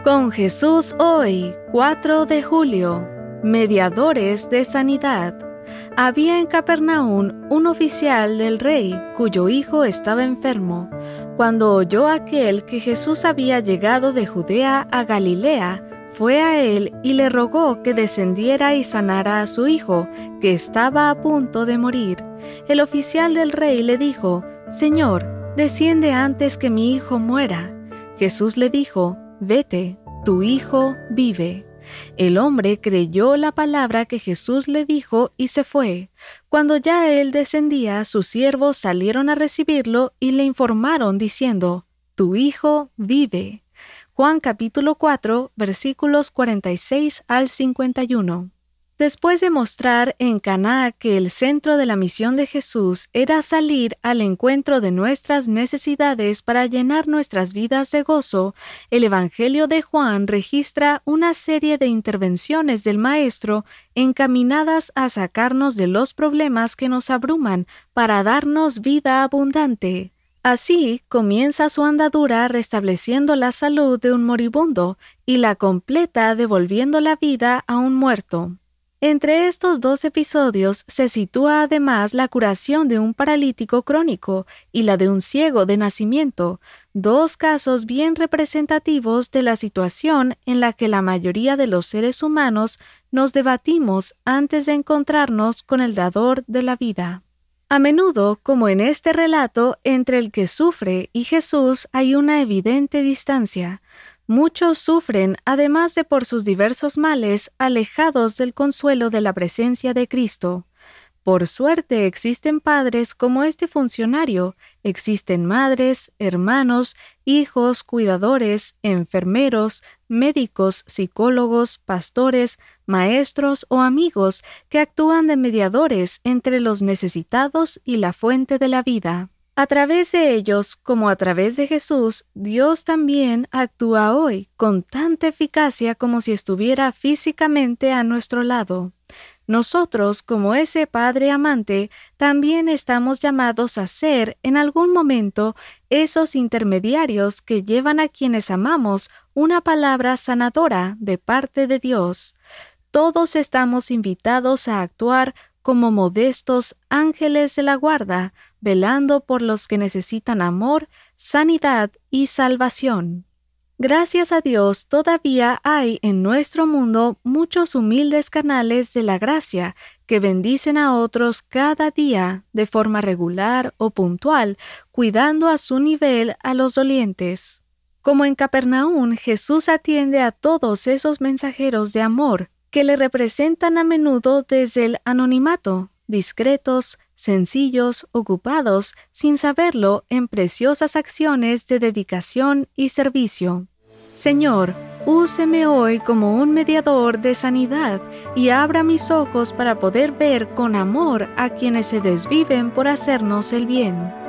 Con Jesús hoy, 4 de julio, mediadores de sanidad. Había en Capernaum un oficial del rey cuyo hijo estaba enfermo. Cuando oyó aquel que Jesús había llegado de Judea a Galilea, fue a él y le rogó que descendiera y sanara a su hijo, que estaba a punto de morir. El oficial del rey le dijo: «Señor, desciende antes que mi hijo muera». Jesús le dijo: «Vete, tu hijo vive». El hombre creyó la palabra que Jesús le dijo y se fue. Cuando ya él descendía, sus siervos salieron a recibirlo y le informaron diciendo: «Tu hijo vive». Juan capítulo 4, versículos 46 al 51. Después de mostrar en Caná que el centro de la misión de Jesús era salir al encuentro de nuestras necesidades para llenar nuestras vidas de gozo, el Evangelio de Juan registra una serie de intervenciones del Maestro encaminadas a sacarnos de los problemas que nos abruman para darnos vida abundante. Así comienza su andadura restableciendo la salud de un moribundo y la completa devolviendo la vida a un muerto. Entre estos dos episodios se sitúa además la curación de un paralítico crónico y la de un ciego de nacimiento, dos casos bien representativos de la situación en la que la mayoría de los seres humanos nos debatimos antes de encontrarnos con el dador de la vida. A menudo, como en este relato, entre el que sufre y Jesús hay una evidente distancia. Muchos sufren, además de por sus diversos males, alejados del consuelo de la presencia de Cristo. Por suerte existen padres como este funcionario, existen madres, hermanos, hijos, cuidadores, enfermeros, médicos, psicólogos, pastores, maestros o amigos que actúan de mediadores entre los necesitados y la fuente de la vida. A través de ellos, como a través de Jesús, Dios también actúa hoy con tanta eficacia como si estuviera físicamente a nuestro lado. Nosotros, como ese Padre amante, también estamos llamados a ser, en algún momento, esos intermediarios que llevan a quienes amamos una palabra sanadora de parte de Dios. Todos estamos invitados a actuar como modestos ángeles de la guarda, velando por los que necesitan amor, sanidad y salvación. Gracias a Dios, todavía hay en nuestro mundo muchos humildes canales de la gracia que bendicen a otros cada día de forma regular o puntual, cuidando a su nivel a los dolientes. Como en Capernaum, Jesús atiende a todos esos mensajeros de amor que le representan a menudo desde el anonimato, discretos, sencillos, ocupados, sin saberlo, en preciosas acciones de dedicación y servicio. Señor, úseme hoy como un mediador de sanidad y abra mis ojos para poder ver con amor a quienes se desviven por hacernos el bien.